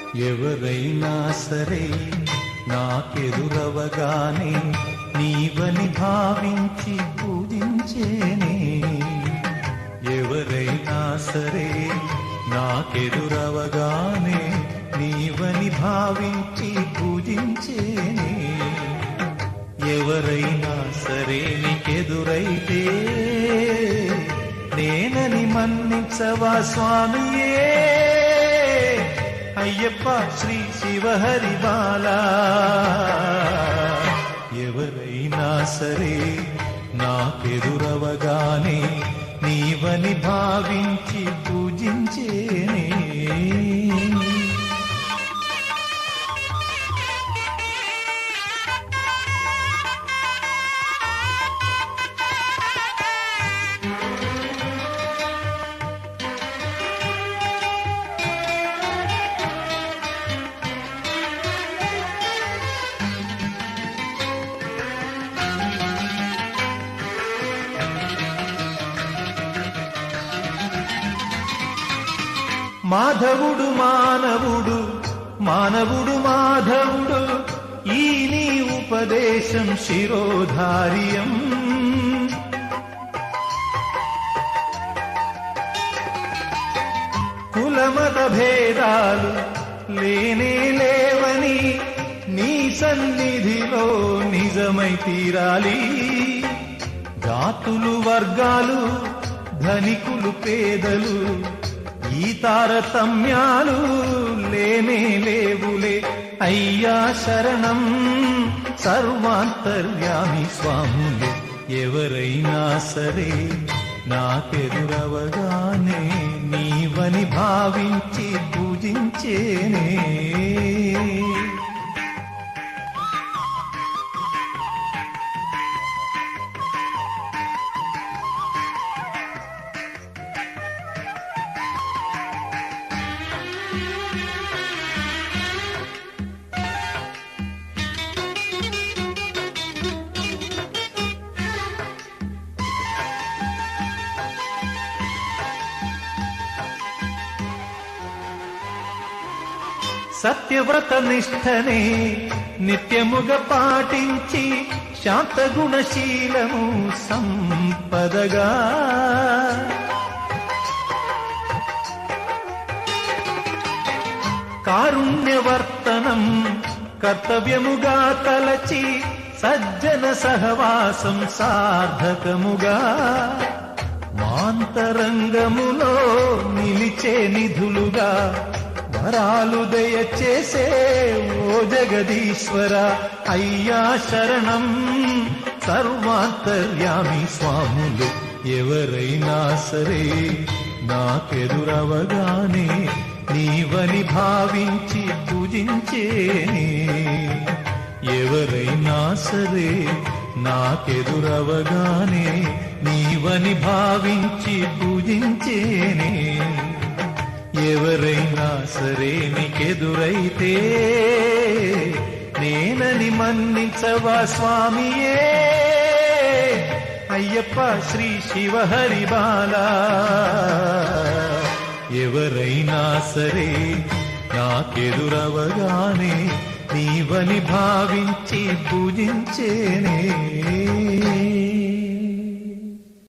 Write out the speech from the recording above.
ఎవరైనా సరే నాకెదురవగానే నీవని భావించి పూజించేనే. ఎవరైనా సరే నాకెదురవగానే నీవని భావించి పూజించేనే. ఎవరైనా సరే నీకెదురైతే నేనని మన్నించవా స్వామియే. అయ్యప్ప శ్రీ శివహరి బాలా. ఎవరైనా సరే నాకెదురవగానే నీవని భావించి పూజించేనే. మాధవుడు మానవుడు, మానవుడు మాధవుడు, ఈ నీ ఉపదేశం శిరోధార్యం. కులమత భేదాలు లేనే లేవని నీ సన్నిధిలో నిజమై తీరాలి. జాతులు వర్గాలు ధనికులు పేదలు ఈ తారతమ్యాలు లేనే లేవులే. అయ్యా శరణం సర్వాంతర్యామి స్వాములే. ఎవరైనా సరే నాకెదురవగానే నీవని భావించి పూజించేనే. సత్యవ్రత నిష్ఠనే నిత్యముగా పాటించి శాంతగుణశీలము సంపదగా కారుణ్యవర్తనం కర్తవ్యముగా తలచి సజ్జన సహవాసం సార్థకముగా మాంతరంగములో నిలిచే నిధులుగా వరాలు దయచేసే ఓ జగదీశ్వర. అయ్యా శరణం సర్వాంతర్యామి స్వాములు. ఎవరైనా సరే నాకెదురవగానే నీవని భావించి పూజించేనే. ఎవరైనా సరే నాకెదురవగానే నీవని భావించి పూజించేనే. ఎవరైనా సరే నీకెదురైతే నేనని మన్నించవా స్వామియే. అయ్యప్ప శ్రీ శివహరి బాలా. ఎవరైనా సరే నాకెదురవగానే నీవని భావించి పూజించేనే.